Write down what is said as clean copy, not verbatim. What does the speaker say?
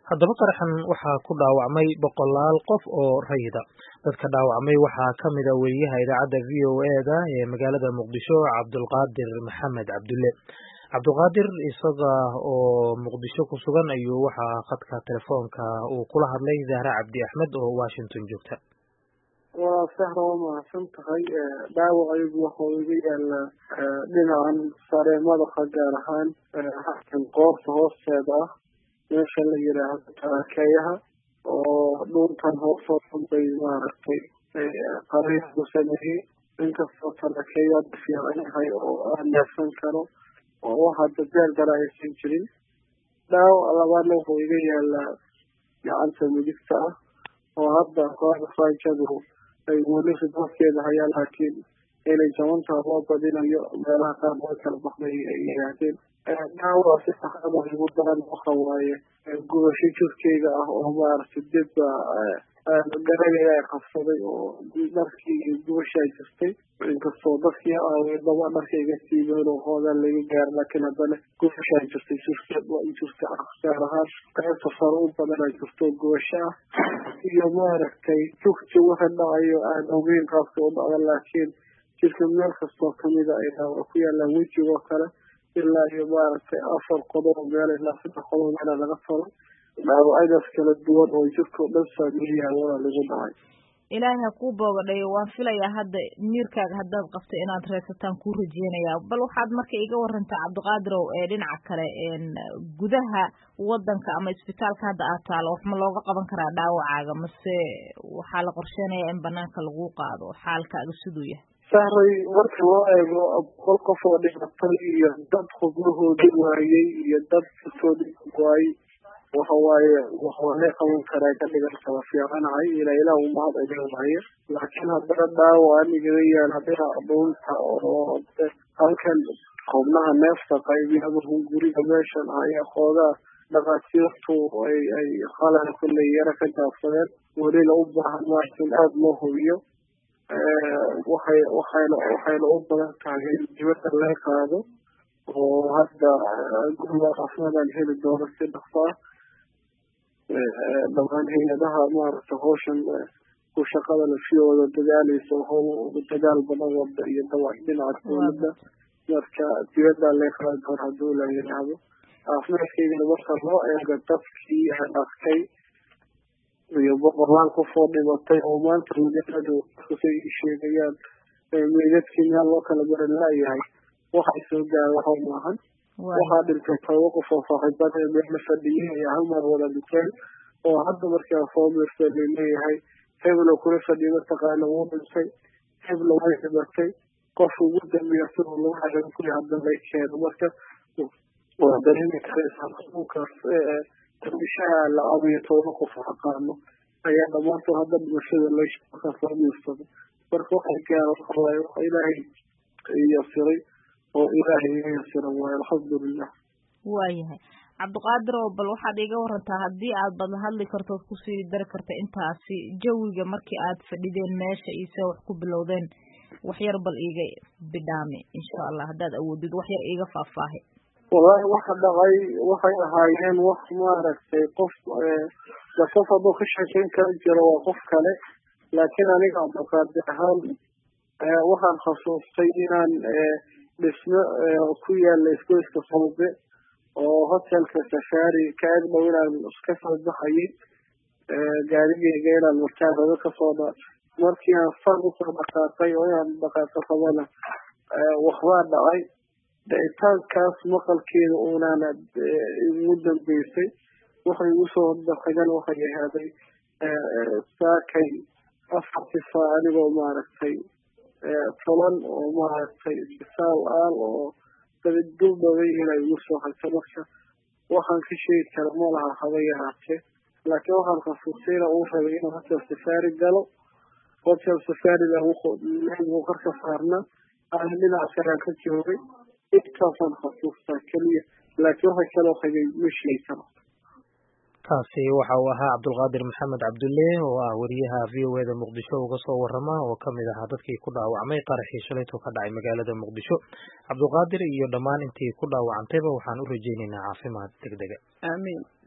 haddaba qaraxan waxaa ku dhaawacmay boqolaal qof oo rayida. Dadka dhaawacmay waxaa ka mid ah weriyaha idaacadda VOA-da ee magaalada Muqdisho Cabdulqaadir Maxamed Cabdulle. Cabdulqaadir isaga oo Muqdisho ku sugan ayuu waxaa khadka telefoonka uu kula hadlay Zahra Cabdi Axmed oo Washington joogta. waa sahra waa mahadsan tahay dhaawacaygu waxuu iga yaalaa dhinacan sare madaxa gaar ahaan halkan qoorta hoosteeda ah meesha la yidhaahdo tarakeeyaha oo dhuuntan hoosoo dhan bay maaragtay qariixdu sameeyey inkastoo tarakeeyaad fiican yahay oo aan neefsan karo oo waxa dadeel kale aysan jirin. dhaawac labaadna wuxuu iga yaalaa gacanta midigta ah oo hadda kooxda faajadu ay weli ridwadkeeda hayaan laakiin inay jabantaa loo badinayo meelaha qaar way kala baxday ay yihaahdeen. dhaawac si saxada igu daran waxa waaye gubasho jirkeyga ah oo maaragtay dib garagaya ay qabsaday oo dharkii gubashaa jirtay inkastoo dadkii aawedaba dharka iga siibeen oo hoogaan laga gaar laakiin haddana gubashaa jirtay jirkeed waa jirta gaar ahaan qaybta sare u badanaa jirto gubasho ah iyo maaragtay jugti waxa dhacayo aan ogeyn qaabka u dhacda laakiin jirka meel kastoo kamida ay dhaawac ku yaalaan wejigoo kale ilaa iyo maaragtay 4 qodob meel ilaa 3 qodob meel laga tolo dhaawacadaas kala duwan oo jirkoo dhan saameeyaa waa lagu dhacay. ilaahay ha kuu boogadhayo waan filayaa hadda miirkaaga haddaad qabto inaad reesataan kuu rajeynayaa bal waxaad marka iga warantaa Cabdiqaadirow ee dhinaca kale gudaha wadanka ama isbitaalka hadda aad taalo wax ma looga qaban karaa dhaawacaaga mase waxaa la qorsheynayaa in banaanka lagu qaado xaalkaaga siduu yahay? sahray marka loo eego boqol qof oo dhimatay iyo dad xubnahoodii waayey iyo dad jirkoodii waayey waxa waaye waxaa laga qaban karaa ka dhigan kala fiicanahay ilaa ilaah u mahad celinayo laakiin haddana dhaawac anigaga yaala dhinaca dhuunta oo halkan xubnaha neefta qaybiyada guriga meeshan ayaa xoogaa dhaqaatiirtu ay qalal kulley yara ka jaabsadeen welina u baahan maaragtay in aada loo hubiyo waxayna u badan tahay in dibadda laga qaado oo hadda guriga caafimaadaan heli doono si dhaqso ah dhamaan hay-adaha maaragtay hawshan ku shaqada lafiyooda dadaaleysa dadaal badan wada iyo dawac dhinaca dowladda marka dibadda laga qaadi doono hadduu la yidhaahdo caafimaadkaygana marka loo eego dadkii arkay iyo boqorlaan kusoo dhimatay oo maanta magaaladu kusay sheegayaan meydadkii meel loo kala garan laayahay waxay soo gaara waxa maahan waxaa dhintay 10 qof oo saaxiibada meel la fadhiyay ayaa hal mar wada dhinteen oo hadda markaa soo meertay leeyahay hebel oo kula fadhiyo mataqaana wuu dhintay hebel way dhimatay qof ugu dambeeya sidoo loo xagan ku hadda lay keeno marka waa dareemi karaysaa qofkaas bishaa la abiyo 10 qof aqaano ayaa dhamaantood hadda dhimashada la shaqo soo meertay marka waxay gaaraan waxa ilaahay iyo siray oo ilaahay iyo sira waa alxamdulillah. waayahay Cabdiqaadir bal waxaad iga warantaa haddii aad badan hadli karto ku sii dari karta intaasi jawiga markii aad fadhideen meesha iyo wax ku bilowdeen wax yar bal iga bidhaami insha Allah haddaad awoodid wax yar iga faahfaahay. wallahi waxa dhacay waxay ahaayeen wax maaragtay qof hadduu ka shaqeyn kara jiro waa qof kale laakiin aniga Cabdiqaadir ahaan waxaan xasuustay inaan dhismo ku yaala isgoyska Soobe oo hotelka Safari ka ag dhow inaan iska soo baxayay gaarigeyga inaan markaada ka soo markii aan far u soo dhaqaaqay oo aan dhaqaaqo qabana waxbaa dhacay dhicitaankaas maqalkeeda unaana ugu dambeysay waxay igu soo dhaqagan waxay ahaaday saakay 4 saac anigoo maaragtay toban oo maaragtay isbitaal oo dowladda inay ugu soo hayso marka waxaan ka sheegi kara ma laha haba yaraatee laakiin waxaan xasuustay uu rabay inuu hotel Safari galo hotel Safari wuxuu qarka saarna aan dhinaca kale ka joogay intaasaan xasuustaa kaliya laakiin waxa kale oo xigay ma sheegi karo. kaasi waxa uu ahaa Cabdulqaadir Maxamed Cabdulle oo ah wariyaha VOA-da Muqdisho uga soo warrama oo kamid ah dadkii ku dhaawacmay qaraxii shalay ka dhacay magaalada Muqdisho. Cabdulqaadir iyo dhammaan intii ku dhaawacantayba waxaan u rajeynaynaa caafimaad degdeg ah. Amiin.